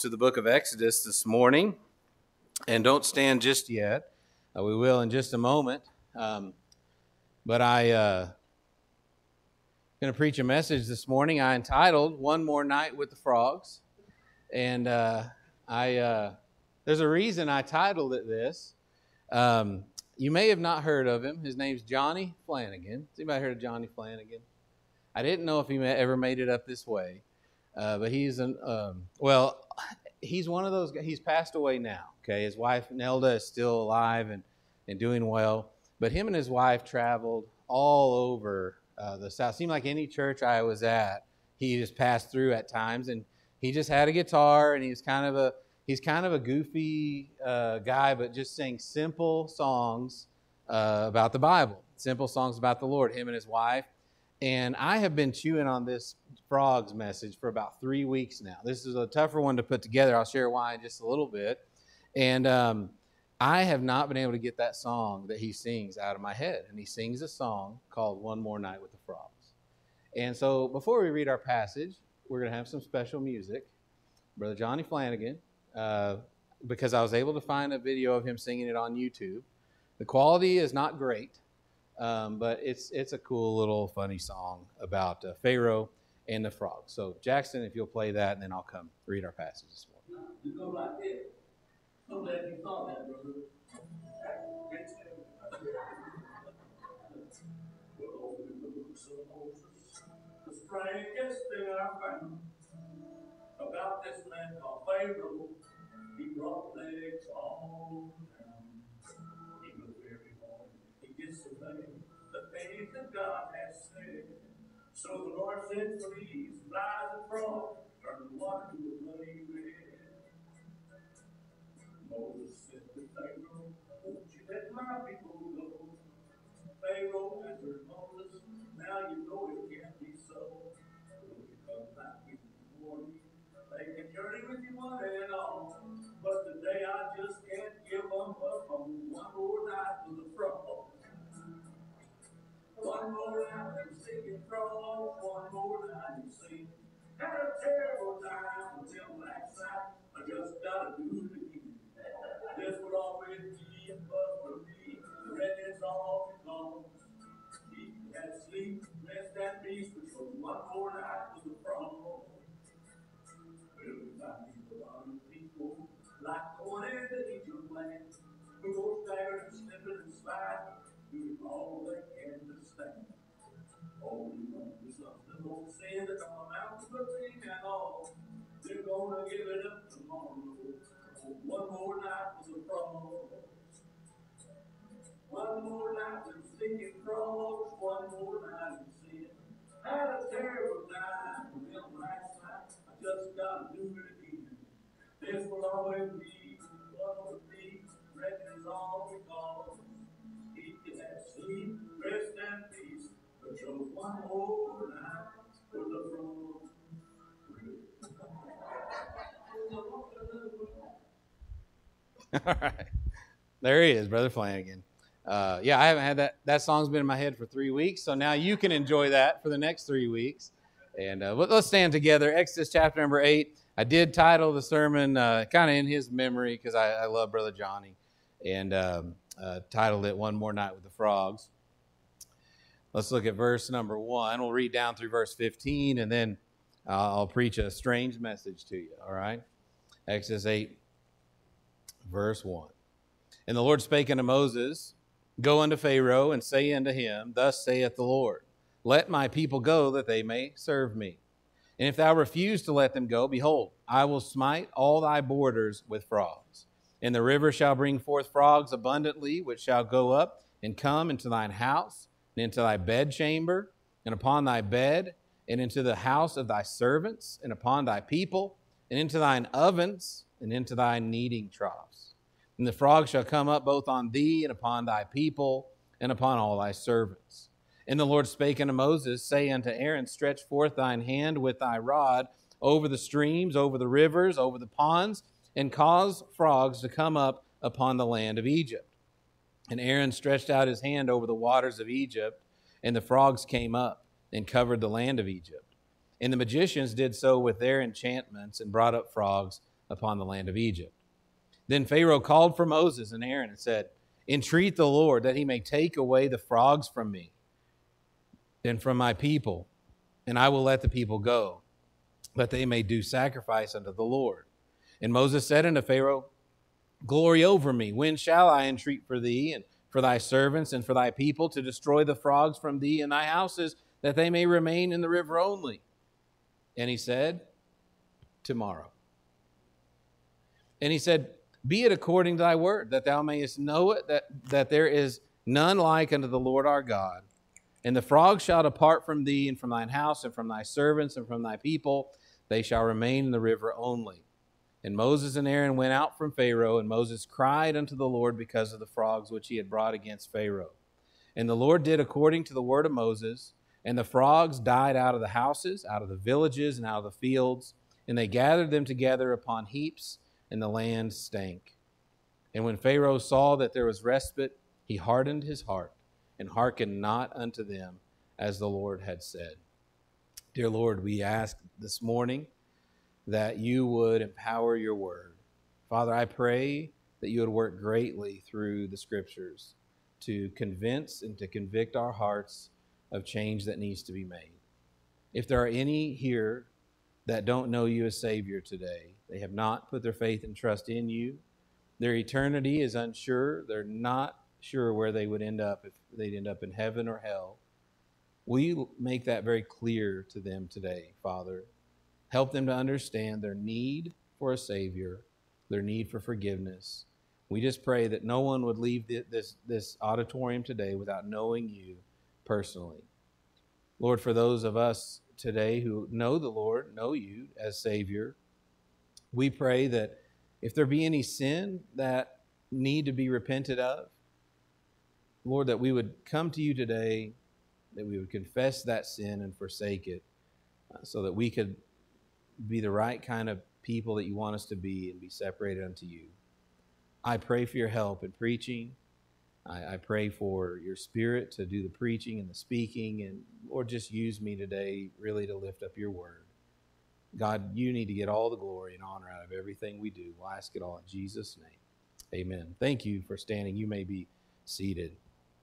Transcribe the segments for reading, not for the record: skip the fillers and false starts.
to the book of Exodus this morning, and don't stand just yet. We will in just a moment. But I going to preach a message this morning I entitled "One More Night with the Frogs," and there's a reason I titled it this. You may have not heard of him. His name's Johnny Flanagan. Has anybody heard of Johnny Flanagan? I didn't know if he ever made it up this way. But he's he's one of those guys. He's passed away now. Okay, his wife Nelda is still alive and doing well. But him and his wife traveled all over the South. Seemed like any church I was at, he just passed through at times, and he just had a guitar, and he's kind of a goofy guy, but just sang simple songs about the Bible, simple songs about the Lord. Him and his wife. And I have been chewing on this frogs message for about 3 weeks now. This is a tougher one to put together. I'll share why in just a little bit. And I have not been able to get that song that he sings out of my head. And he sings a song called "One More Night with the Frogs." And so before we read our passage, we're going to have some special music. Brother Johnny Flanagan, because I was able to find a video of him singing it on YouTube. The quality is not great. But it's a cool little funny song about Pharaoh and the frogs. So Jackson, if you'll play that, and then I'll come read our passage this morning. You go like this. I'm glad you thought that, brother. We'll open the books of Moses. The strangest thing I found about this man called Pharaoh, he brought plagues all down. He was very hard. He disobeyed the things that God has said. So the Lord said, "Please, flies and frogs, turn the water to a bloody red." Moses said to Pharaoh, "Won't you let my people go?" Pharaoh answered Moses, "Now you know it can't be so. Will you come back in the morning? They can journey with you one and all. But today I just can't give them up on one more night with the frogs. One more night and singing frogs, one more night and sing. Had a terrible time with them last night. I just gotta do it again. This will always be a buzz for me. The record's all gone. Eat and sleep, rest and peace, but for one more night with the frogs. Everybody, a lot of people like going into Egypt land. We go staggering and slipping and sliding, doing all they can to stand. Holding on to something won't sin that don't amount to a thing at all. They're gonna give it up tomorrow. One more night with the frogs. One more night with stinking frogs. One more night in sin. Had a terrible time with them last night. I just gotta do it again. This will always be what will be. Reckon is all we call. Eat and sleep, rest and peace. But just one more night with the frogs. All right. There he is, Brother Flanagan. Yeah, I haven't had that song's been in my head for 3 weeks, so now you can enjoy that for the next 3 weeks. And let's stand together. Exodus chapter number 8. I did title the sermon kind of in his memory because I love Brother Johnny, and titled it "One More Night with the Frogs." Let's look at verse number 1. We'll read down through verse 15, and then I'll preach a strange message to you, all right? Exodus 8, verse 1. And the Lord spake unto Moses, "Go unto Pharaoh, and say unto him, Thus saith the Lord, Let my people go, that they may serve me. And if thou refuse to let them go, behold, I will smite all thy borders with frogs. And the river shall bring forth frogs abundantly, which shall go up and come into thine house, and into thy bedchamber, and upon thy bed, and into the house of thy servants, and upon thy people, and into thine ovens, and into thy kneading troughs. And the frogs shall come up both on thee, and upon thy people, and upon all thy servants. And the Lord spake unto Moses, say unto Aaron, Stretch forth thine hand with thy rod over the streams, over the rivers, over the ponds, and cause frogs to come up upon the land of Egypt. And Aaron stretched out his hand over the waters of Egypt, and the frogs came up and covered the land of Egypt. And the magicians did so with their enchantments and brought up frogs upon the land of Egypt. Then Pharaoh called for Moses and Aaron and said, "Entreat the Lord that he may take away the frogs from me and from my people, and I will let the people go, that they may do sacrifice unto the Lord." And Moses said unto Pharaoh, "Glory over me. When shall I entreat for thee and for thy servants and for thy people to destroy the frogs from thee and thy houses, that they may remain in the river only?" And he said, "Tomorrow." And he said, "Be it according to thy word, that thou mayest know it, that there is none like unto the Lord our God. And the frogs shall depart from thee and from thine house and from thy servants and from thy people. They shall remain in the river only." And Moses and Aaron went out from Pharaoh, and Moses cried unto the Lord because of the frogs which he had brought against Pharaoh. And the Lord did according to the word of Moses, and the frogs died out of the houses, out of the villages, and out of the fields, and they gathered them together upon heaps, and the land stank. And when Pharaoh saw that there was respite, he hardened his heart, and hearkened not unto them, as the Lord had said. Dear Lord, we ask this morning that you would empower your word. Father, I pray that you would work greatly through the scriptures to convince and to convict our hearts of change that needs to be made. If there are any here that don't know you as Savior today, they have not put their faith and trust in you, their eternity is unsure, they're not sure where they would end up, if they'd end up in heaven or hell, will you make that very clear to them today, Father? Help them to understand their need for a Savior, their need for forgiveness. We just pray that no one would leave this auditorium today without knowing you personally. Lord, for those of us today who know the Lord, know you as Savior, we pray that if there be any sin that need to be repented of, Lord, that we would come to you today, that we would confess that sin and forsake it, so that we could be the right kind of people that you want us to be and be separated unto you. I pray for your help in preaching. I pray for your Spirit to do the preaching and the speaking, and Lord, just use me today really to lift up your word. God, you need to get all the glory and honor out of everything we do. We'll ask it all in Jesus' name. Amen. Thank you for standing. You may be seated.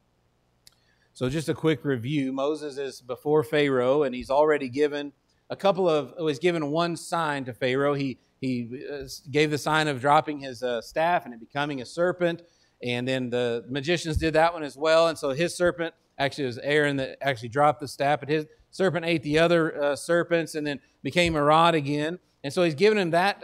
So just a quick review. Moses is before Pharaoh, and he's already given was given one sign to Pharaoh. He gave the sign of dropping his staff and it becoming a serpent. And then the magicians did that one as well. And so his serpent, actually it was Aaron that actually dropped the staff, but his serpent ate the other serpents and then became a rod again. And so he's given him that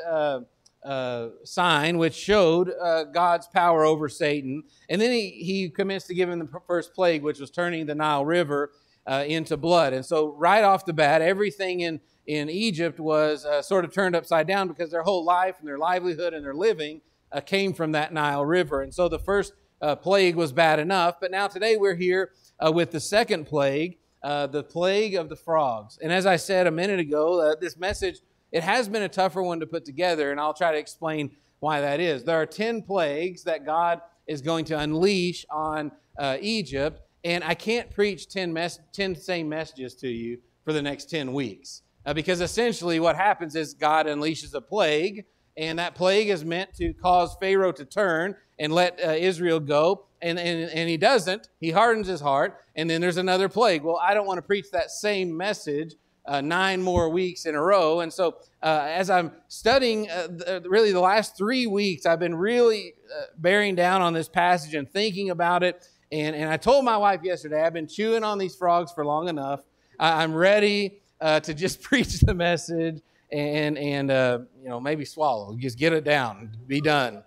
sign, which showed God's power over Satan. And then he commenced to give him the first plague, which was turning the Nile River into blood. And so right off the bat, everything in Egypt was sort of turned upside down, because their whole life and their livelihood and their living came from that Nile River. And so the first plague was bad enough, but now today we're here with the second plague, the plague of the frogs. And as I said a minute ago, this message, it has been a tougher one to put together, and I'll try to explain why that is. There are 10 plagues that God is going to unleash on Egypt, and I can't preach 10 same messages to you for the next 10 weeks. Because essentially what happens is God unleashes a plague, and that plague is meant to cause Pharaoh to turn and let Israel go. And he doesn't. He hardens his heart, and then there's another plague. Well, I don't want to preach that same message 9 more weeks in a row. And so as I'm studying really the last 3 weeks, I've been really bearing down on this passage and thinking about it. And I told my wife yesterday, I've been chewing on these frogs for long enough. I'm ready to just preach the message and maybe swallow. Just get it down. Be done.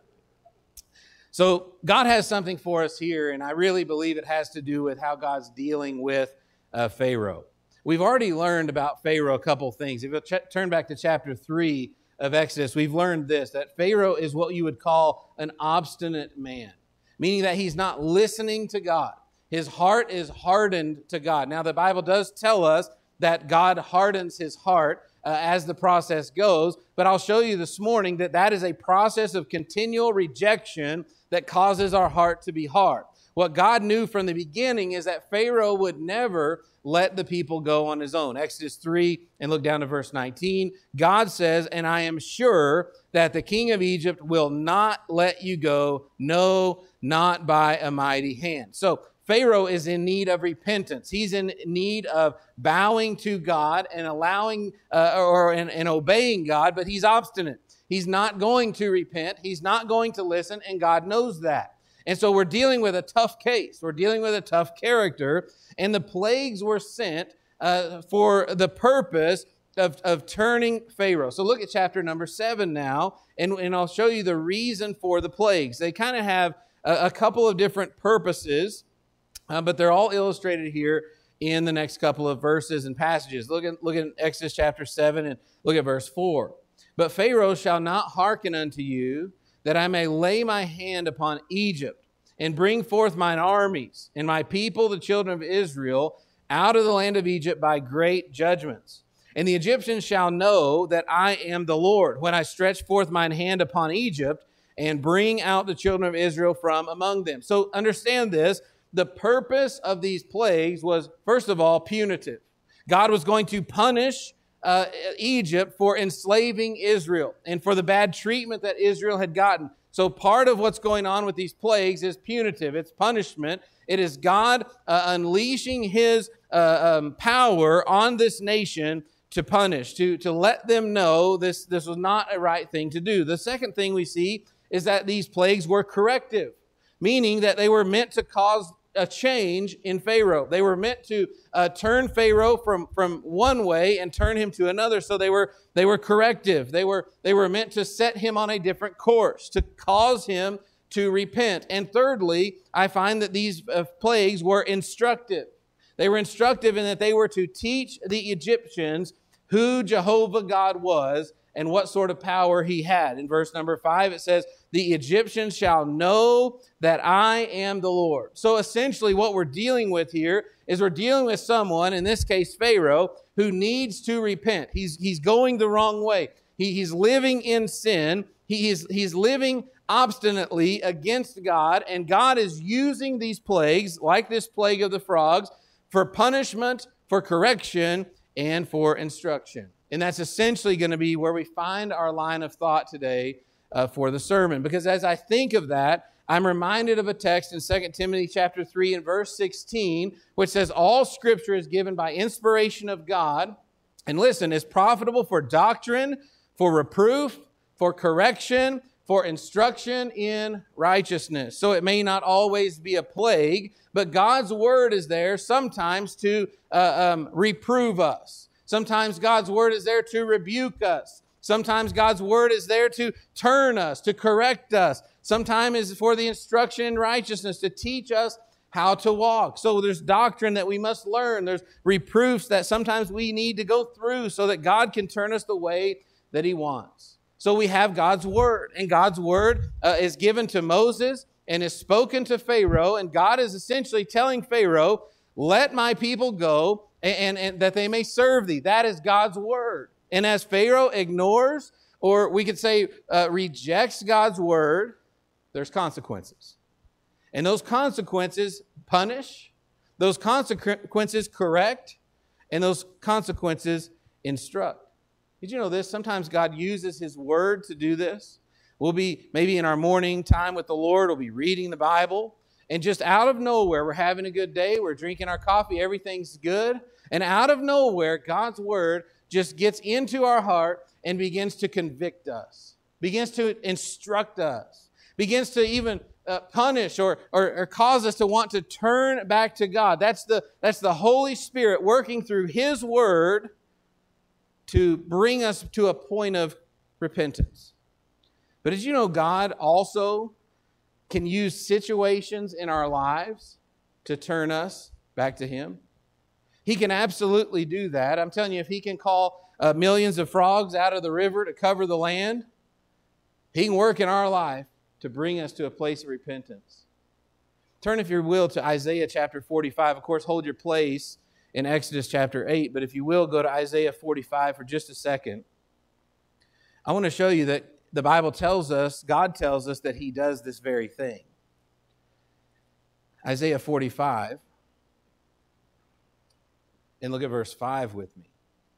So God has something for us here, and I really believe it has to do with how God's dealing with Pharaoh. We've already learned about Pharaoh a couple things. If you turn back to chapter 3 of Exodus, we've learned this, that Pharaoh is what you would call an obstinate man, meaning that he's not listening to God. His heart is hardened to God. Now, the Bible does tell us that God hardens his heart as the process goes, but I'll show you this morning that is a process of continual rejection that causes our heart to be hard. What God knew from the beginning is that Pharaoh would never let the people go on his own. Exodus 3, and look down to verse 19. God says, "And I am sure that the king of Egypt will not let you go, no, not by a mighty hand." So Pharaoh is in need of repentance. He's in need of bowing to God and allowing and obeying God, but he's obstinate. He's not going to repent. He's not going to listen, and God knows that. And so we're dealing with a tough case. We're dealing with a tough character, and the plagues were sent for the purpose of turning Pharaoh. So look at chapter number 7 now, and I'll show you the reason for the plagues. They kind of have a couple of different purposes, but they're all illustrated here in the next couple of verses and passages. Look at Exodus chapter 7 and look at verse 4. "But Pharaoh shall not hearken unto you, that I may lay my hand upon Egypt and bring forth mine armies and my people, the children of Israel, out of the land of Egypt by great judgments. And the Egyptians shall know that I am the Lord, when I stretch forth mine hand upon Egypt and bring out the children of Israel from among them." So understand this. The purpose of these plagues was, first of all, punitive. God was going to punish Egypt for enslaving Israel and for the bad treatment that Israel had gotten. So part of what's going on with these plagues is punitive. It's punishment. It is God unleashing His power on this nation to punish, to let them know this was not a right thing to do. The second thing we see is that these plagues were corrective, meaning that they were meant to cause a change in Pharaoh. They were meant to turn Pharaoh from one way and turn him to another. So they were corrective. They were meant to set him on a different course, to cause him to repent. And thirdly, I find that these plagues were instructive. They were instructive in that they were to teach the Egyptians who Jehovah God was and what sort of power He had. In verse number 5, it says, "The Egyptians shall know that I am the Lord." So essentially what we're dealing with here is we're dealing with someone, in this case Pharaoh, who needs to repent. He's going the wrong way. He's living in sin. He's living obstinately against God, and God is using these plagues, like this plague of the frogs, for punishment, for correction, and for instruction. And that's essentially going to be where we find our line of thought today for the sermon. Because as I think of that, I'm reminded of a text in 2 Timothy chapter 3 and verse 16, which says, "All Scripture is given by inspiration of God, and listen, is profitable for doctrine, for reproof, for correction, for instruction in righteousness." So it may not always be a plague, but God's word is there sometimes to reprove us. Sometimes God's word is there to rebuke us. Sometimes God's word is there to turn us, to correct us. Sometimes it's for the instruction in righteousness, to teach us how to walk. So there's doctrine that we must learn. There's reproofs that sometimes we need to go through so that God can turn us the way that He wants. So we have God's word, and God's word is given to Moses and is spoken to Pharaoh, and God is essentially telling Pharaoh, "Let my people go, and that they may serve thee." That is God's word. And as Pharaoh ignores, or we could say rejects God's word, there's consequences. And those consequences punish, those consequences correct, and those consequences instruct. Did you know this? Sometimes God uses His word to do this. We'll be maybe in our morning time with the Lord, we'll be reading the Bible, and just out of nowhere, we're having a good day, we're drinking our coffee, everything's good, and out of nowhere, God's word just gets into our heart and begins to convict us, begins to instruct us, begins to even punish or cause us to want to turn back to God. That's the Holy Spirit working through His word to bring us to a point of repentance. But did you know God also can use situations in our lives to turn us back to Him? He can absolutely do that. I'm telling you, if He can call millions of frogs out of the river to cover the land, He can work in our life to bring us to a place of repentance. Turn, if you will, to Isaiah chapter 45. Of course, hold your place in Exodus chapter 8, but if you will, go to Isaiah 45 for just a second. I want to show you that the Bible tells us, God tells us that He does this very thing. Isaiah 45, and look at verse 5 with me.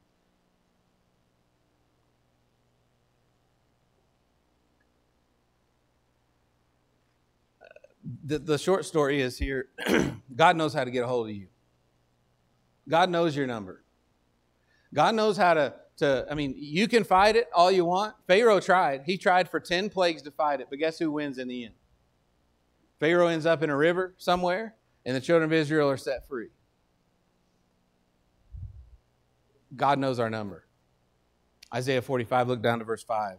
The short story is here, God knows how to get a hold of you. God knows your number. God knows how you can fight it all you want. Pharaoh tried. He tried for 10 plagues to fight it, but guess who wins in the end? Pharaoh ends up in a river somewhere, and the children of Israel are set free. God knows our number. Isaiah 45, look down to verse 5.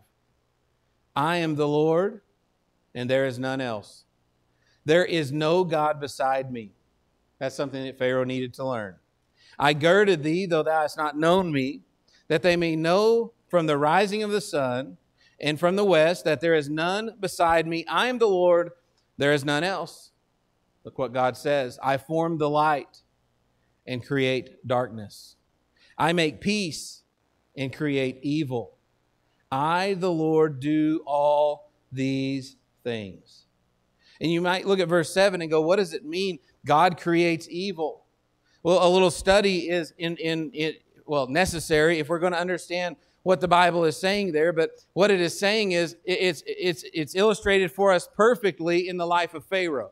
I am the Lord, and there is none else. There is no God beside me. That's something that Pharaoh needed to learn. I girded thee, though thou hast not known me, that they may know from the rising of the sun and from the west that there is none beside me. I am the Lord, there is none else. Look what God says. I form the light and create darkness. I make peace and create evil. I, the Lord, do all these things. And you might look at verse 7 and go, what does it mean God creates evil? Well, a little study is necessary if we're going to understand what the Bible is saying there. But what it is saying is it's illustrated for us perfectly in the life of Pharaoh.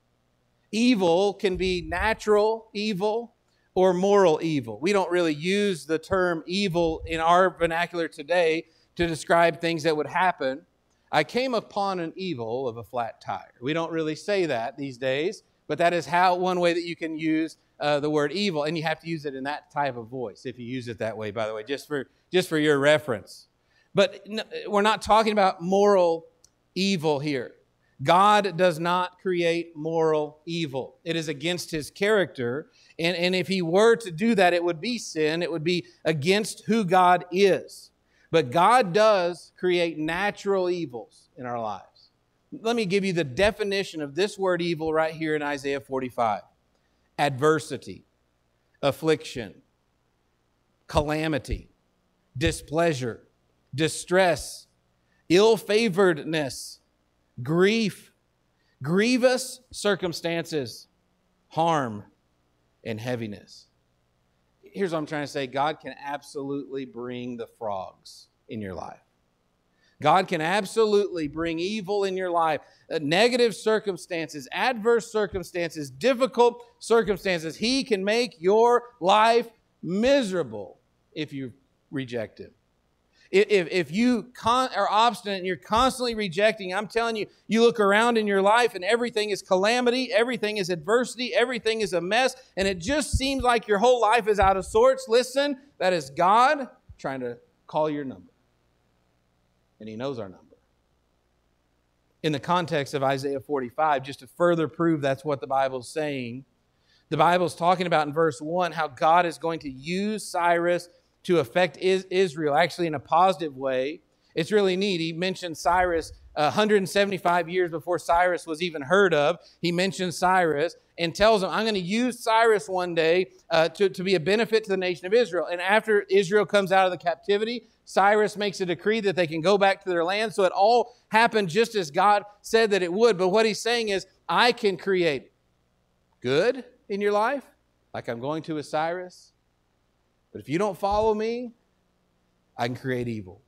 Evil can be natural evil or moral evil. We don't really use the term evil in our vernacular today to describe things that would happen. I came upon an evil of a flat tire. We don't really say that these days, but that is one way that you can use the word evil, and you have to use it in that type of voice if you use it that way, by the way, just for your reference. But we're not talking about moral evil here. God does not create moral evil. It is against his character, and if he were to do that, it would be sin. It would be against who God is. But God does create natural evils in our lives. Let me give you the definition of this word evil right here in Isaiah 45. Adversity, affliction, calamity, displeasure, distress, ill-favoredness, grief, grievous circumstances, harm, and heaviness. Here's what I'm trying to say. God can absolutely bring the frogs in your life. God can absolutely bring evil in your life. Negative circumstances, adverse circumstances, difficult circumstances. He can make your life miserable if you reject him. If you are obstinate and you're constantly rejecting, I'm telling you, you look around in your life and everything is calamity, everything is adversity, everything is a mess, and it just seems like your whole life is out of sorts. Listen, that is God trying to call your number. And he knows our number. In the context of Isaiah 45, just to further prove that's what the Bible's saying, the Bible's talking about in verse 1 how God is going to use Cyrus to affect Israel, actually in a positive way. It's really neat. He mentioned Cyrus 175 years before Cyrus was even heard of. He mentions Cyrus and tells him, I'm going to use Cyrus one day to be a benefit to the nation of Israel. And after Israel comes out of the captivity, Cyrus makes a decree that they can go back to their land. So it all happened just as God said that it would. But what he's saying is, I can create good in your life, like I'm going to with Cyrus. But if you don't follow me, I can create evil.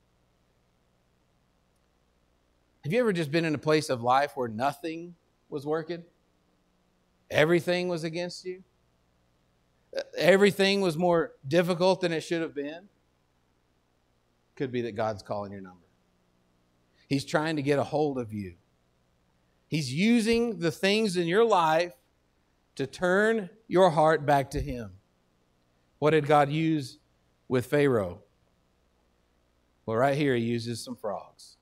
Have you ever just been in a place of life where nothing was working? Everything was against you? Everything was more difficult than it should have been? Could be that God's calling your number. He's trying to get a hold of you. He's using the things in your life to turn your heart back to him. What did God use with Pharaoh? Well, right here he uses some frogs.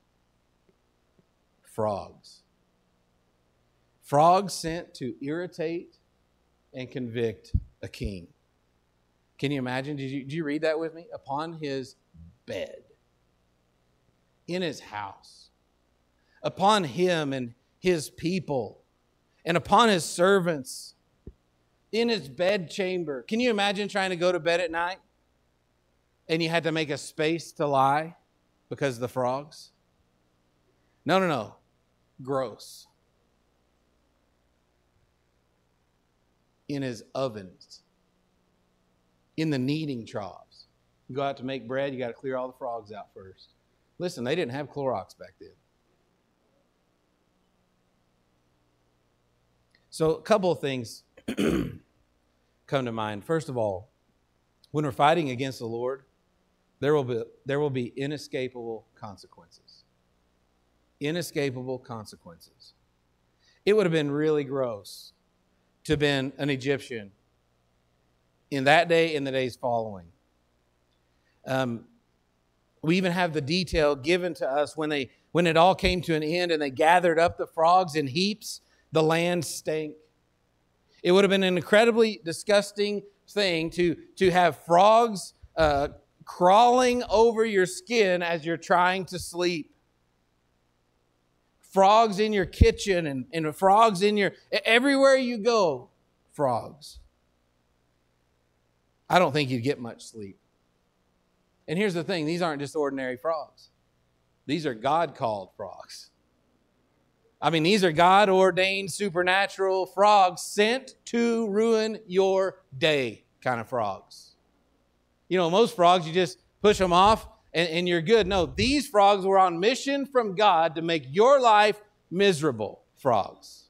Frogs. Frogs sent to irritate and convict a king. Can you imagine? Did you read that with me? Upon his bed, in his house, upon him and his people, and upon his servants, in his bedchamber. Can you imagine trying to go to bed at night and you had to make a space to lie because of the frogs? No. Gross. in his ovens, in the kneading troughs. You go out to make bread, you got to clear all the frogs out first. Listen, they didn't have Clorox back then. So a couple of things come to mind. First of all, when we're fighting against the Lord, there will be inescapable consequences. Inescapable consequences. It would have been really gross to have been an Egyptian in that day and the days following. We even have the detail given to us when it all came to an end and they gathered up the frogs in heaps, the land stank. It would have been an incredibly disgusting thing to have frogs crawling over your skin as you're trying to sleep. Frogs in your kitchen and frogs in everywhere you go, frogs. I don't think you'd get much sleep. And here's the thing, these aren't just ordinary frogs. These are God-called frogs. I mean, these are God-ordained supernatural frogs sent to ruin your day kind of frogs. You know, most frogs, you just push them off and you're good. No, these frogs were on mission from God to make your life miserable frogs.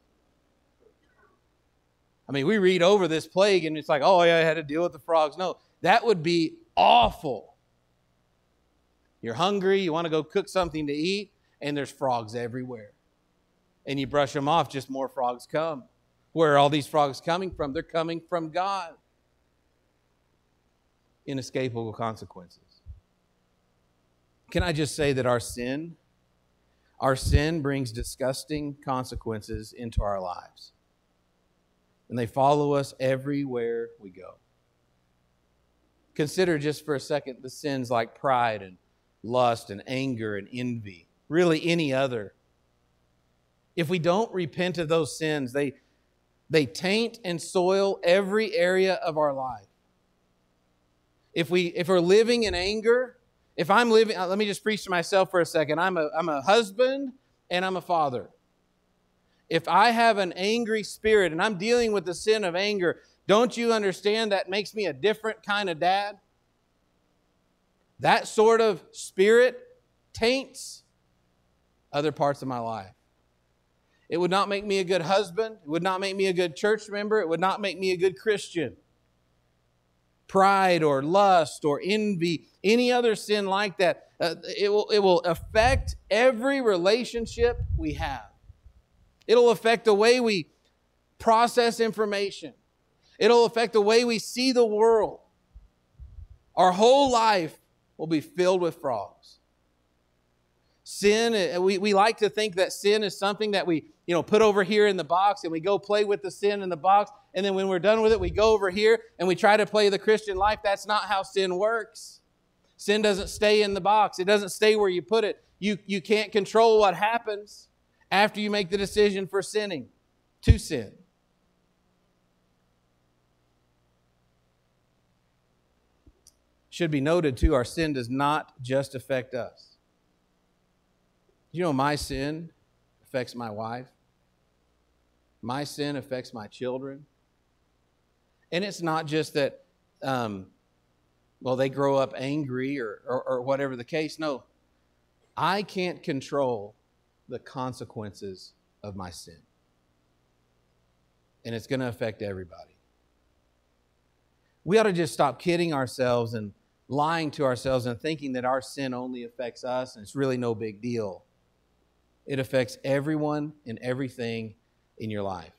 I mean, we read over this plague and it's like, oh, yeah, I had to deal with the frogs. No, that would be awful. You're hungry, you want to go cook something to eat, and there's frogs everywhere. And you brush them off, just more frogs come. Where are all these frogs coming from? They're coming from God. Inescapable consequences. Can I just say that our sin brings disgusting consequences into our lives. And they follow us everywhere we go. Consider just for a second the sins like pride and lust and anger and envy. Really any other. If we don't repent of those sins, they taint and soil every area of our life. If we're living in anger, if I'm living, let me just preach to myself for a second. I'm a husband and I'm a father. If I have an angry spirit and I'm dealing with the sin of anger, don't you understand that makes me a different kind of dad? That sort of spirit taints other parts of my life. It would not make me a good husband. It would not make me a good church member. It would not make me a good Christian. Pride or lust or envy, any other sin like that, it will affect every relationship we have. It'll affect the way we process information. It'll affect the way we see the world. Our whole life will be filled with frogs. Sin, we like to think that sin is something that we put over here in the box and we go play with the sin in the box. And then when we're done with it, we go over here and we try to play the Christian life. That's not how sin works. Sin doesn't stay in the box. It doesn't stay where you put it. You can't control what happens after you make the decision for sinning, to sin. Should be noted too, our sin does not just affect us. You know, my sin affects my wife. My sin affects my children. And it's not just that, they grow up angry or whatever the case. No, I can't control the consequences of my sin. And it's going to affect everybody. We ought to just stop kidding ourselves and lying to ourselves and thinking that our sin only affects us and it's really no big deal. It affects everyone and everything in your life.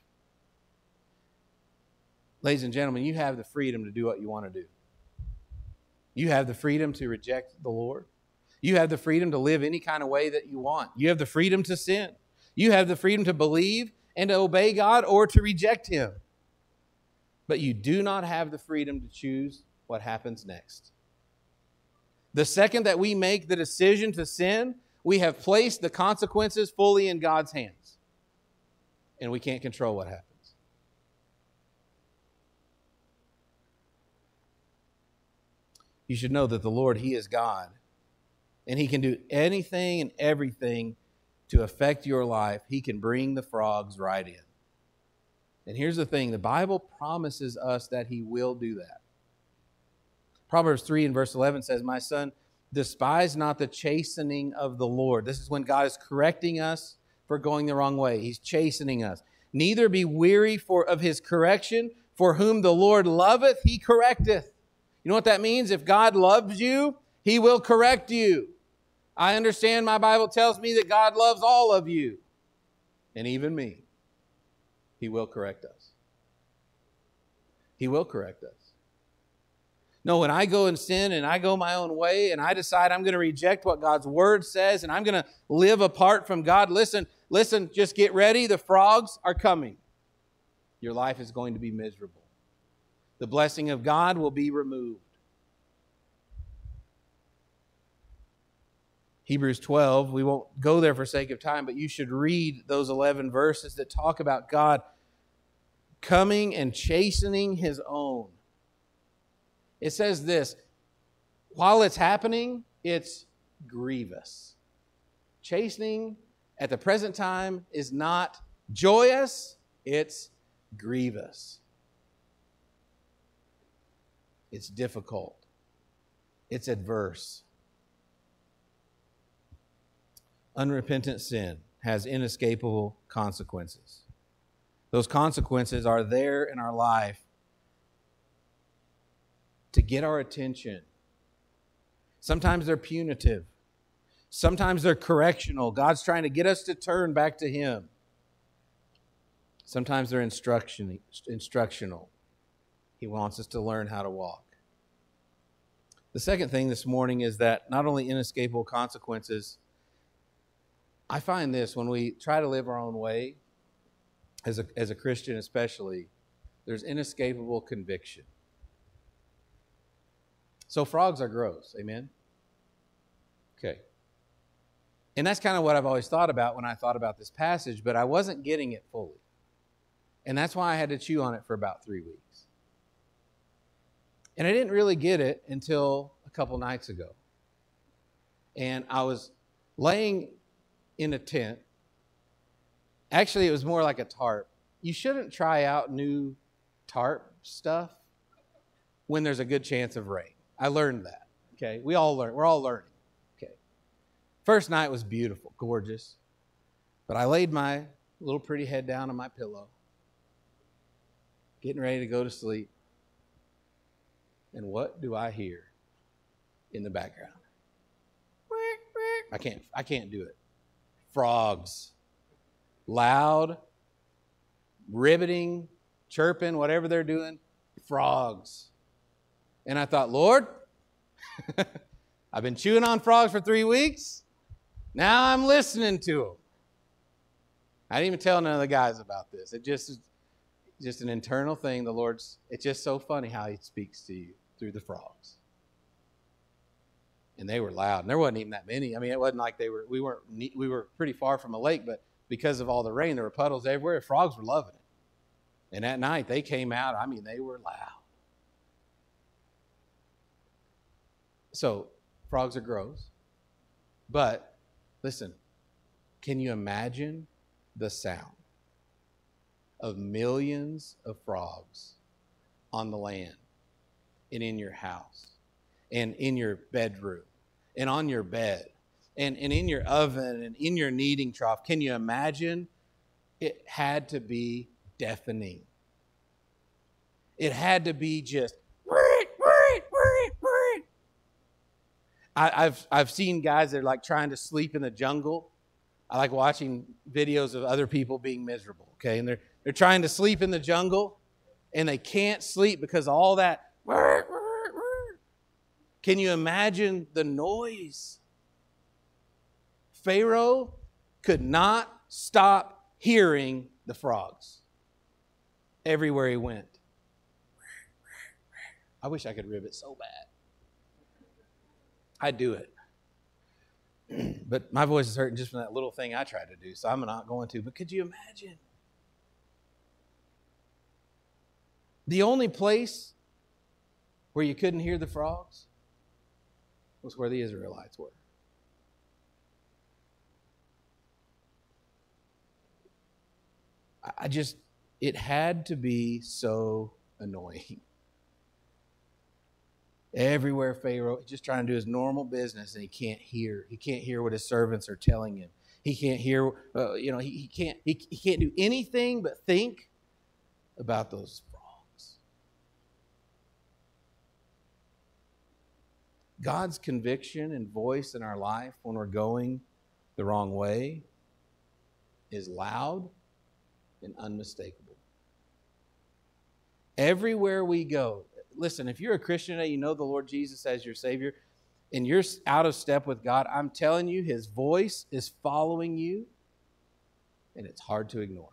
Ladies and gentlemen, you have the freedom to do what you want to do. You have the freedom to reject the Lord. You have the freedom to live any kind of way that you want. You have the freedom to sin. You have the freedom to believe and to obey God or to reject Him. But you do not have the freedom to choose what happens next. The second that we make the decision to sin, we have placed the consequences fully in God's hands. And we can't control what happens. You should know that the Lord, He is God. And He can do anything and everything to affect your life. He can bring the frogs right in. And here's the thing, the Bible promises us that he will do that. Proverbs 3 and verse 11 says, "My son, despise not the chastening of the Lord." This is when God is correcting us for going the wrong way. He's chastening us. "Neither be weary of his correction, for whom the Lord loveth, he correcteth." You know what that means? If God loves you, he will correct you. I understand my Bible tells me that God loves all of you, and even me. He will correct us. He will correct us. No, when I go and sin and I go my own way and I decide I'm going to reject what God's word says and I'm going to live apart from God, listen, just get ready. The frogs are coming. Your life is going to be miserable. The blessing of God will be removed. Hebrews 12, we won't go there for sake of time, but you should read those 11 verses that talk about God coming and chastening his own. It says this, while it's happening, it's grievous. Chastening at the present time is not joyous, it's grievous. It's difficult. It's adverse. Unrepentant sin has inescapable consequences. Those consequences are there in our life to get our attention. Sometimes they're punitive. Sometimes they're correctional. God's trying to get us to turn back to him. Sometimes they're instructional. He wants us to learn how to walk. The second thing this morning is that not only inescapable consequences, I find this when we try to live our own way, as a Christian especially, there's inescapable conviction. So frogs are gross, amen? Okay. And that's kind of what I've always thought about when I thought about this passage, but I wasn't getting it fully. And that's why I had to chew on it for about 3 weeks. And I didn't really get it until a couple nights ago. And I was laying in a tent. Actually, it was more like a tarp. You shouldn't try out new tarp stuff when there's a good chance of rain. I learned that, okay? We're all learning, okay? First night was beautiful, gorgeous. But I laid my little pretty head down on my pillow, getting ready to go to sleep. And what do I hear in the background? I can't do it. Frogs. Loud, riveting, chirping, whatever they're doing. Frogs. And I thought, Lord, I've been chewing on frogs for 3 weeks. Now I'm listening to them. I didn't even tell none of the guys about this. It just an internal thing. It's just so funny how he speaks to you through the frogs. And they were loud. And there wasn't even that many. I mean, it wasn't like we were pretty far from a lake, but because of all the rain, there were puddles everywhere. Frogs were loving it. And that night they came out. I mean, they were loud. So, frogs are gross. But, listen, can you imagine the sound of millions of frogs on the land and in your house and in your bedroom and on your bed and in your oven and in your kneading trough? Can you imagine? It had to be deafening. It had to be just... I've seen guys that are like trying to sleep in the jungle. I like watching videos of other people being miserable, okay? And they're trying to sleep in the jungle, and they can't sleep because of all that. Can you imagine the noise? Pharaoh could not stop hearing the frogs everywhere he went. I wish I could ribbit so bad. I'd do it. But my voice is hurting just from that little thing I tried to do, so I'm not going to. But could you imagine? The only place where you couldn't hear the frogs was where the Israelites were. It had to be so annoying. Everywhere Pharaoh, just trying to do his normal business, and he can't hear. He can't hear what his servants are telling him. He can't hear, he can't do anything but think about those frogs. God's conviction and voice in our life when we're going the wrong way is loud and unmistakable. Everywhere we go, listen, if you're a Christian today, you know the Lord Jesus as your Savior, and you're out of step with God, I'm telling you, His voice is following you, and it's hard to ignore.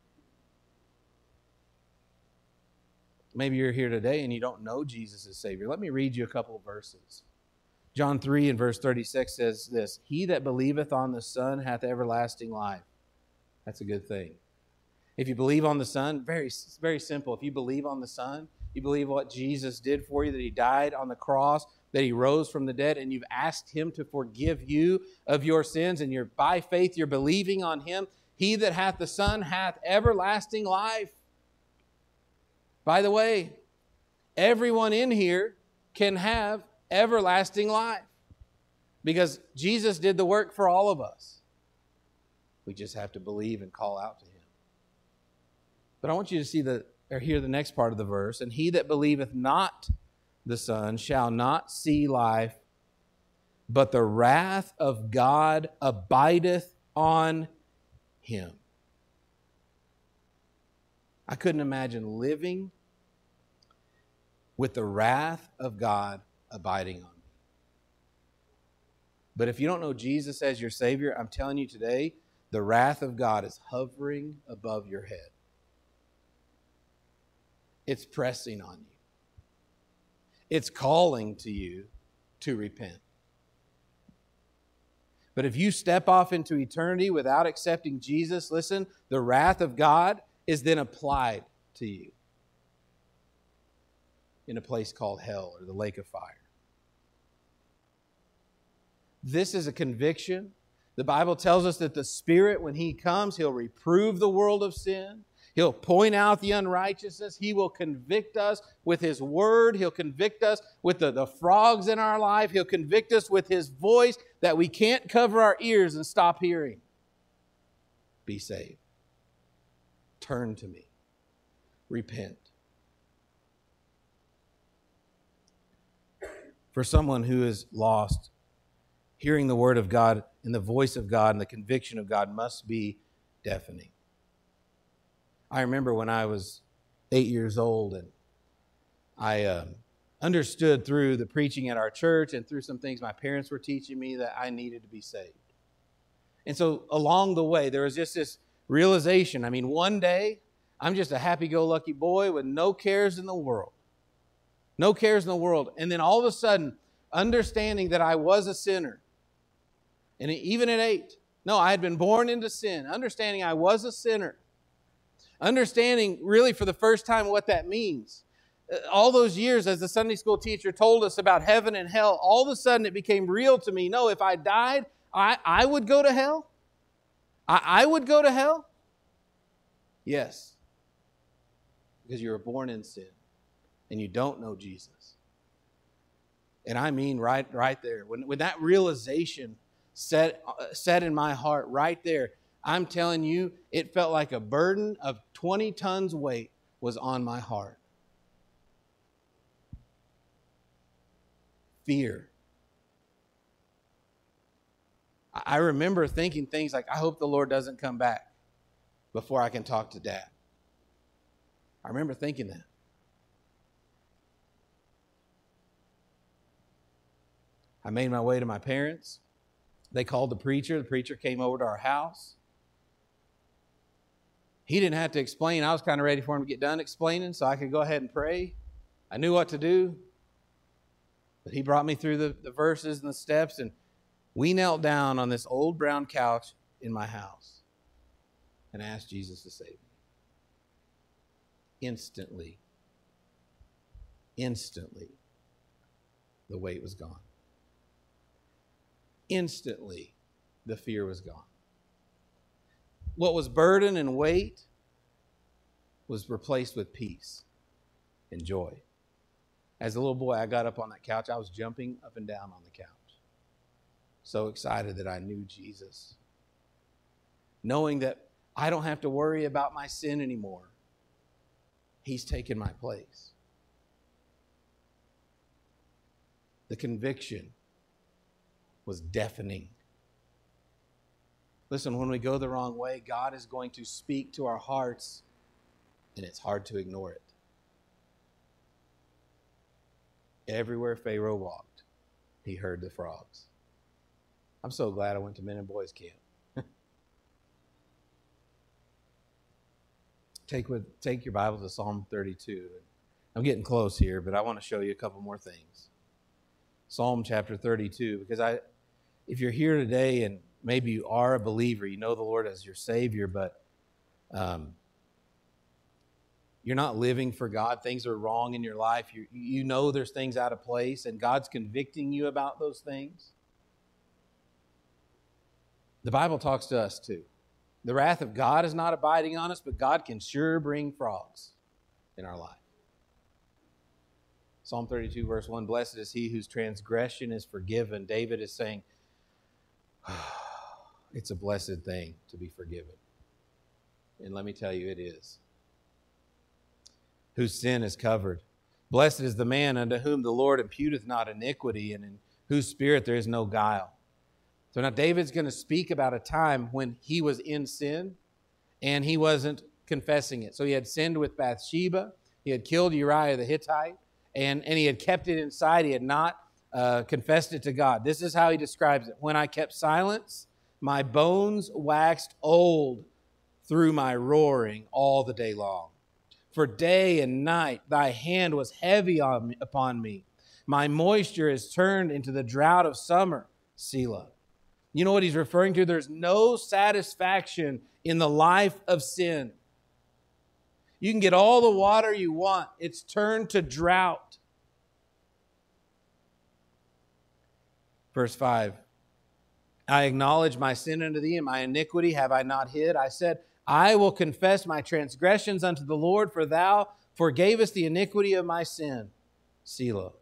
Maybe you're here today and you don't know Jesus as Savior. Let me read you a couple of verses. John 3 and verse 36 says this, "He that believeth on the Son hath everlasting life." That's a good thing. If you believe on the Son, very, very simple. If you believe on the Son, you believe what Jesus did for you, that He died on the cross, that He rose from the dead, and you've asked Him to forgive you of your sins, and by faith you're believing on Him. He that hath the Son hath everlasting life. By the way, everyone in here can have everlasting life because Jesus did the work for all of us. We just have to believe and call out to Him. But I want you to see hear the next part of the verse. "And he that believeth not the Son shall not see life, but the wrath of God abideth on him." I couldn't imagine living with the wrath of God abiding on me. But if you don't know Jesus as your Savior, I'm telling you today, the wrath of God is hovering above your head. It's pressing on you. It's calling to you to repent. But if you step off into eternity without accepting Jesus, listen, the wrath of God is then applied to you in a place called hell or the lake of fire. This is a conviction. The Bible tells us that the Spirit, when He comes, He'll reprove the world of sin. He'll point out the unrighteousness. He will convict us with His word. He'll convict us with the frogs in our life. He'll convict us with His voice that we can't cover our ears and stop hearing. Be saved. Turn to me. Repent. For someone who is lost, hearing the word of God and the voice of God and the conviction of God must be deafening. I remember when I was 8 years old and I understood through the preaching at our church and through some things my parents were teaching me that I needed to be saved. And so along the way, there was just this realization. I mean, one day, I'm just a happy-go-lucky boy with no cares in the world. No cares in the world. And then all of a sudden, understanding that I was a sinner. And even at 8, no, I had been born into sin. Understanding I was a sinner. Understanding really for the first time what that means. All those years as the Sunday school teacher told us about heaven and hell, all of a sudden it became real to me. No, if I died, I would go to hell? I would go to hell? Yes. Because you were born in sin and you don't know Jesus. And I mean right there. When that realization set in my heart right there, I'm telling you, it felt like a burden of 20 tons weight was on my heart. Fear. I remember thinking things like, I hope the Lord doesn't come back before I can talk to Dad. I remember thinking that. I made my way to my parents. They called the preacher. The preacher came over to our house. He didn't have to explain. I was kind of ready for him to get done explaining so I could go ahead and pray. I knew what to do. But he brought me through the verses and the steps, and we knelt down on this old brown couch in my house and asked Jesus to save me. Instantly, the weight was gone. Instantly, the fear was gone. What was burden and weight was replaced with peace and joy. As a little boy, I got up on that couch. I was jumping up and down on the couch. So excited that I knew Jesus. Knowing that I don't have to worry about my sin anymore. He's taken my place. The conviction was deafening. Listen, when we go the wrong way, God is going to speak to our hearts, and it's hard to ignore it. Everywhere Pharaoh walked, he heard the frogs. I'm so glad I went to Men and Boys Camp. Take your Bible to Psalm 32. I'm getting close here, but I want to show you a couple more things. Psalm chapter 32, because if you're here today and maybe you are a believer, you know the Lord as your Savior, but you're not living for God. Things are wrong in your life. You know there's things out of place, and God's convicting you about those things. The Bible talks to us too. The wrath of God is not abiding on us, but God can sure bring frogs in our life. Psalm 32, verse 1, blessed is he whose transgression is forgiven. David is saying, it's a blessed thing to be forgiven. And let me tell you, it is. Whose sin is covered. Blessed is the man unto whom the Lord imputeth not iniquity, and in whose spirit there is no guile. So now David's going to speak about a time when he was in sin and he wasn't confessing it. So he had sinned with Bathsheba. He had killed Uriah the Hittite, and he had kept it inside. He had not confessed it to God. This is how he describes it. When I kept silence, my bones waxed old through my roaring all the day long. For day and night thy hand was heavy upon me. My moisture is turned into the drought of summer. Selah. You know what he's referring to? There's no satisfaction in the life of sin. You can get all the water you want. It's turned to drought. Verse 5. I acknowledge my sin unto thee, and my iniquity have I not hid. I said, I will confess my transgressions unto the Lord, for thou forgavest the iniquity of my sin. Selah.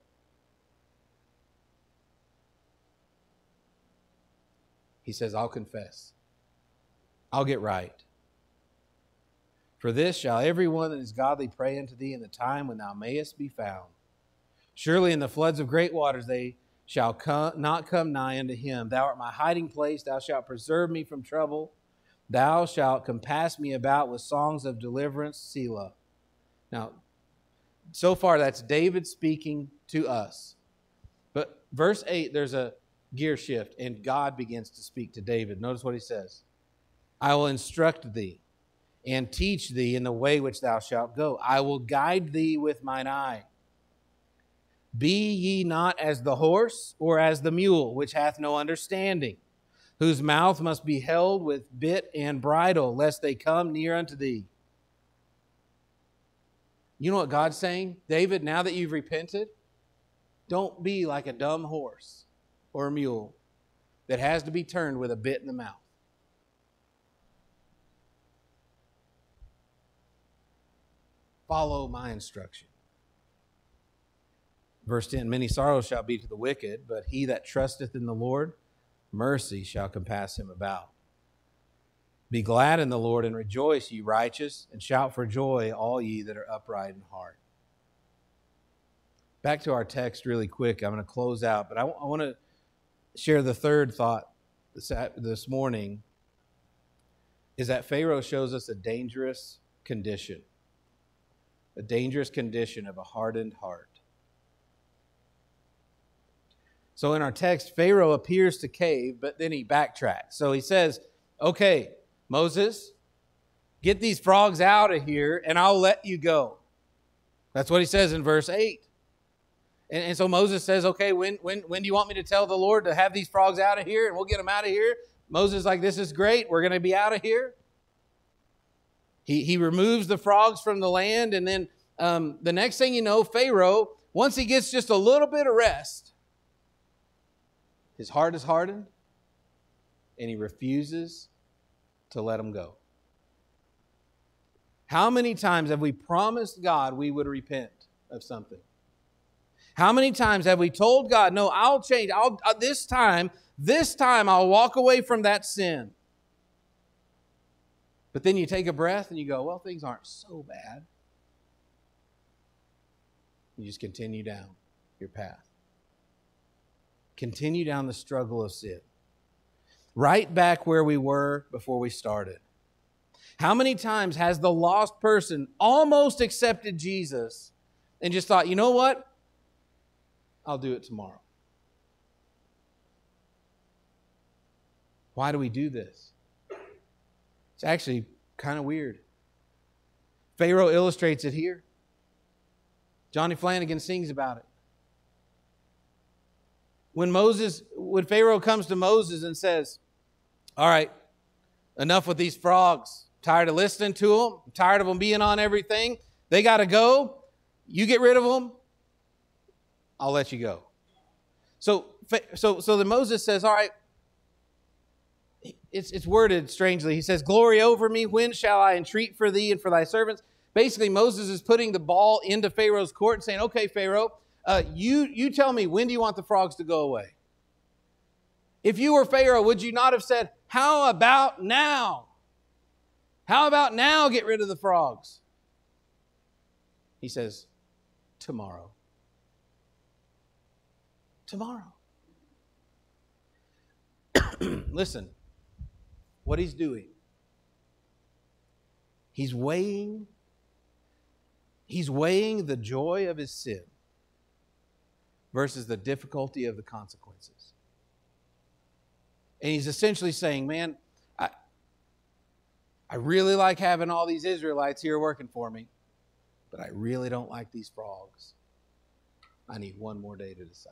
He says, I'll confess. I'll get right. For this shall every one that is godly pray unto thee in the time when thou mayest be found. Surely in the floods of great waters they shall not come nigh unto him. Thou art my hiding place. Thou shalt preserve me from trouble. Thou shalt compass me about with songs of deliverance. Selah. Now, so far that's David speaking to us. But verse 8, there's a gear shift, and God begins to speak to David. Notice what he says. I will instruct thee and teach thee in the way which thou shalt go. I will guide thee with mine eye. Be ye not as the horse or as the mule, which hath no understanding, whose mouth must be held with bit and bridle, lest they come near unto thee. You know what God's saying? David, now that you've repented, don't be like a dumb horse or a mule that has to be turned with a bit in the mouth. Follow my instruction. Verse 10, many sorrows shall be to the wicked, but he that trusteth in the Lord, mercy shall compass him about. Be glad in the Lord and rejoice, ye righteous, and shout for joy, all ye that are upright in heart. Back to our text really quick. I'm going to close out, but I want to share the third thought this morning, is that Pharaoh shows us a dangerous condition of a hardened heart. So in our text, Pharaoh appears to cave, but then he backtracks. So he says, okay, Moses, get these frogs out of here and I'll let you go. That's what he says in verse 8. And so Moses says, okay, when do you want me to tell the Lord to have these frogs out of here and we'll get them out of here? Moses is like, this is great. We're going to be out of here. He removes the frogs from the land. And then the next thing you know, Pharaoh, once he gets just a little bit of rest, his heart is hardened and he refuses to let them go. How many times have we promised God we would repent of something? How many times have we told God, no, I'll change. This time I'll walk away from that sin. But then you take a breath and you go, well, things aren't so bad. You just continue down your path. Continue down the struggle of sin. Right back where we were before we started. How many times has the lost person almost accepted Jesus and just thought, you know what? I'll do it tomorrow. Why do we do this? It's actually kind of weird. Pharaoh illustrates it here. Johnny Flanagan sings about it. When Pharaoh comes to Moses and says, all right, enough with these frogs. Tired of listening to them. I'm tired of them being on everything. They got to go. You get rid of them. I'll let you go. So then Moses says, all right, it's worded strangely. He says, glory over me. When shall I entreat for thee and for thy servants? Basically, Moses is putting the ball into Pharaoh's court and saying, okay, Pharaoh, you tell me, when do you want the frogs to go away? If you were Pharaoh, would you not have said, how about now? How about now get rid of the frogs? He says, tomorrow. Tomorrow. Listen, what he's doing, he's weighing the joy of his sin versus the difficulty of the consequences. And he's essentially saying, man, I really like having all these Israelites here working for me, but I really don't like these frogs. I need one more day to decide.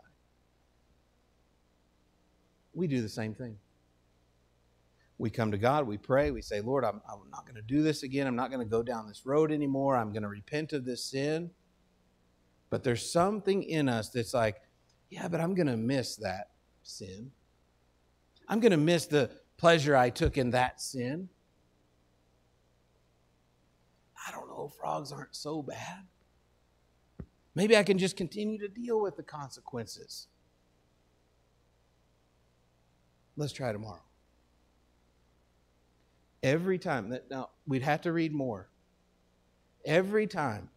We do the same thing. We come to God, we pray, we say, Lord, I'm not going to do this again. I'm not going to go down this road anymore. I'm going to repent of this sin. But there's something in us that's like, yeah, but I'm going to miss that sin. I'm going to miss the pleasure I took in that sin. I don't know, frogs aren't so bad. Maybe I can just continue to deal with the consequences. Let's try tomorrow. Every time, now we'd have to read more. Every time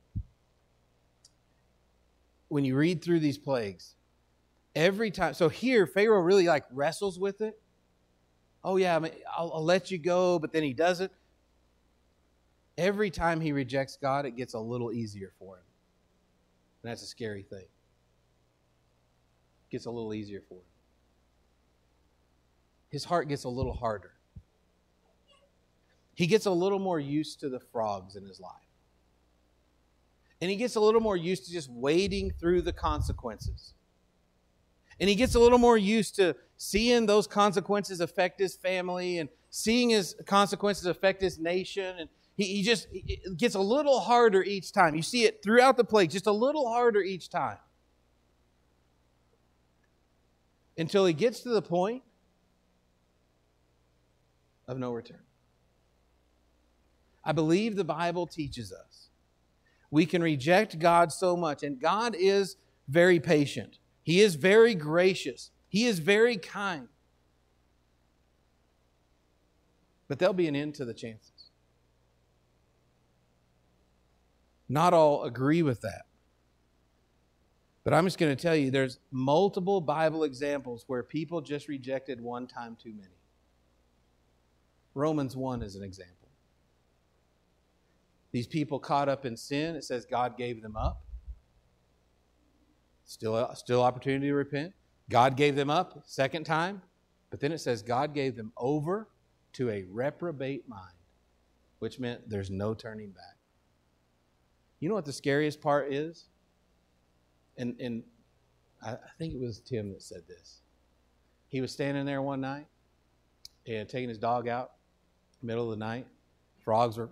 when you read through these plagues, every time, so here Pharaoh really wrestles with it. Oh yeah, I'll let you go, but then he doesn't. Every time he rejects God, it gets a little easier for him. And that's a scary thing. It gets a little easier for him. His heart gets a little harder. He gets a little more used to the frogs in his life. And he gets a little more used to just wading through the consequences. And he gets a little more used to seeing those consequences affect his family and seeing his consequences affect his nation. And it gets a little harder each time. You see it throughout the plague, just a little harder each time. Until he gets to the point of no return. I believe the Bible teaches us we can reject God so much, and God is very patient. He is very gracious. He is very kind. But there'll be an end to the chances. Not all agree with that. But I'm just going to tell you, there's multiple Bible examples where people just rejected one time too many. Romans 1 is an example. These people caught up in sin, it says God gave them up. Still opportunity to repent. God gave them up second time, but then it says God gave them over to a reprobate mind, which meant there's no turning back. You know what the scariest part is? And I think it was Tim that said this. He was standing there one night and taking his dog out, middle of the night. Frogs were,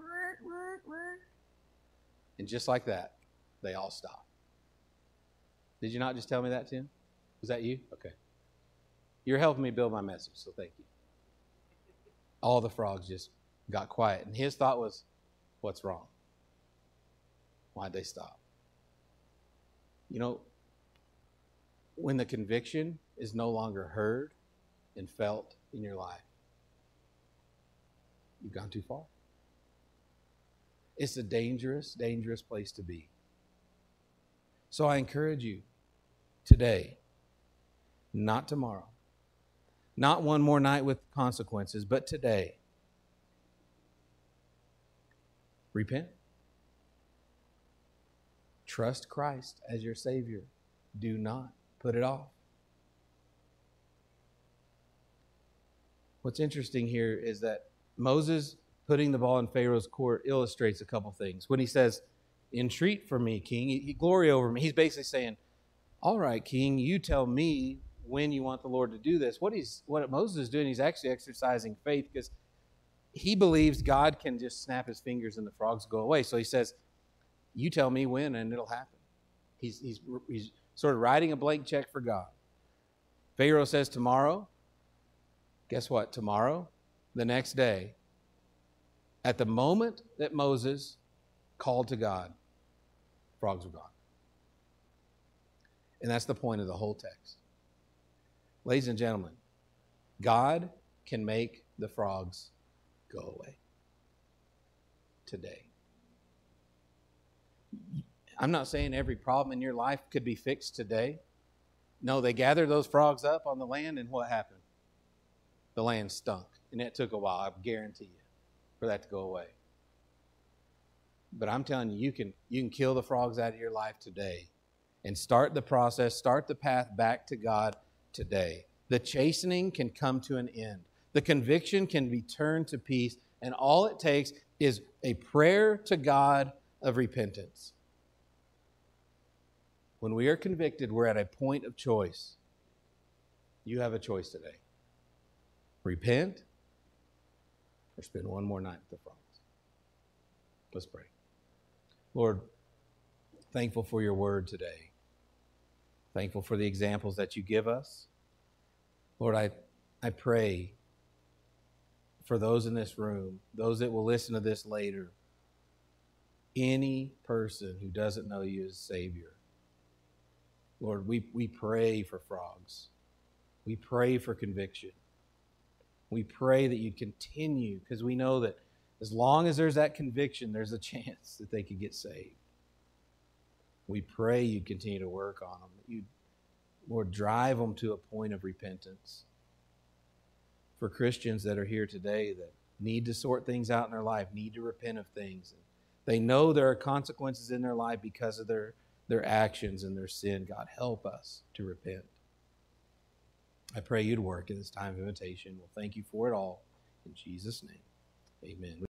and just like that, they all stopped. Did you not just tell me that, Tim? Was that you? Okay. You're helping me build my message, so thank you. All the frogs just got quiet. And his thought was, What's wrong? Why'd they stop? You know, when the conviction is no longer heard and felt in your life, you've gone too far. It's a dangerous, dangerous place to be. So I encourage you today, not tomorrow, not one more night with consequences, but today, repent. Trust Christ as your Savior. Do not put it off. What's interesting here is that Moses putting the ball in Pharaoh's court illustrates a couple things. When he says, entreat for me, king, glory over me, he's basically saying, all right, king, you tell me when you want the Lord to do this. What Moses is doing, he's actually exercising faith because he believes God can just snap his fingers and the frogs go away. So he says, you tell me when and it'll happen. He's sort of writing a blank check for God. Pharaoh says tomorrow. Guess what? Tomorrow, the next day, at the moment that Moses called to God, frogs were gone. And that's the point of the whole text. Ladies and gentlemen, God can make the frogs go away today. I'm not saying every problem in your life could be fixed today. No, they gathered those frogs up on the land, and what happened? The land stunk, and it took a while, I guarantee you, for that to go away. But I'm telling you, you can kill the frogs out of your life today and start the process, start the path back to God today. The chastening can come to an end. The conviction can be turned to peace, and all it takes is a prayer to God of repentance. When we are convicted, we're at a point of choice. You have a choice today. Repent or spend one more night with the frogs. Let's pray. Lord, thankful for your word today. Thankful for the examples that you give us. Lord, I pray for those in this room, those that will listen to this later, any person who doesn't know you as Savior. Lord, we pray for frogs. We pray for conviction. We pray that you'd continue, because we know that as long as there's that conviction, there's a chance that they could get saved. We pray you'd continue to work on them, that you'd, Lord, drive them to a point of repentance. For Christians that are here today that need to sort things out in their life, need to repent of things. They know there are consequences in their life because of their actions and their sin. God, help us to repent. I pray you'd work in this time of invitation. Well, thank you for it all. In Jesus' name, amen.